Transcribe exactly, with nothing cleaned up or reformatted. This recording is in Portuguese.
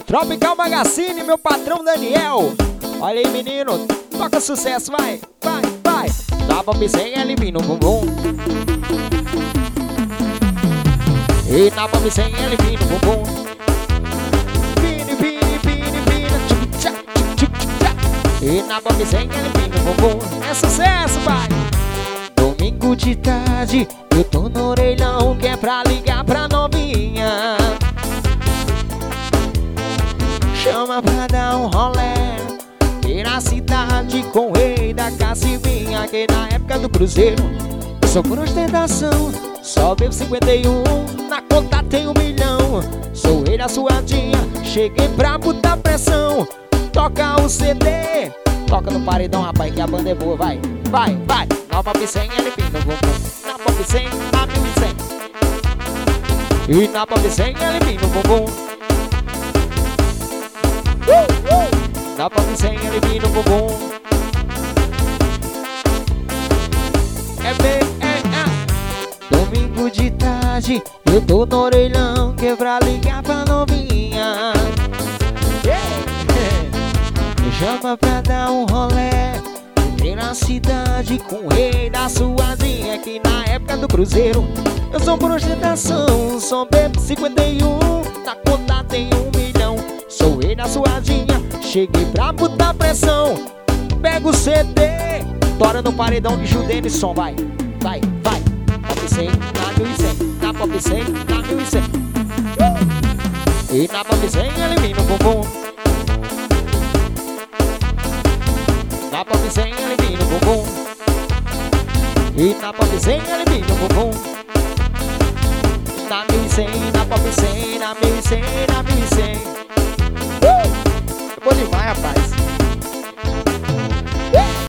Tropical Magazine, meu patrão Daniel. Olha aí, menino, toca sucesso, vai, vai, vai. Dá pra sem ele no bumbum. E dá pra sem ele no bumbum. Pini, pini, pini, pini, tchuc, tchac, tchuc, tchuc, tchac. E dá pra sem ele no bumbum. É sucesso, vai. Domingo de tarde, eu tô no orelhão, que é pra ligar pra novinha. Chama pra dar um rolé, e na cidade com o rei da Cacimbinha. Que na época do cruzeiro eu sou por ostentação, só bebo cinquenta e um, na conta tem um milhão. Sou rei da suadinha, cheguei pra botar pressão. Toca o C D, toca no paredão, rapaz, que a banda é boa, vai, vai, vai. Na pop cem, ele pinta o bumbum. Na pop cem, na mil e cem. E na pop cem, ele pinta o bumbum. Uh, uh. Na pop cem, ele pinta o bumbum. É bem, é, é. Domingo de tarde, eu tô no orelhão, que é pra ligar pra novinha. Yeah. Me chama pra dar um rolé, entrei na cidade com o rei da suadinha. Que na época do cruzeiro eu sou por ostentação, só bebo cinquenta e um, na conta tem um milhão. Sou rei da suadinha, cheguei pra botar pressão. Pega o C D, tora no paredão de Judenison, vai, vai, vai. Pop cem, na mil e cem. Na pop cem, na mil e cem. uh! E na pop cem, elimina o bumbum. Na pop cem, elimina o bumbum. E na pop cem, elimina o bumbum. Na mil e cem, na pop cem, na mil e cem, na mil e cem. uh! É bom demais, rapaz.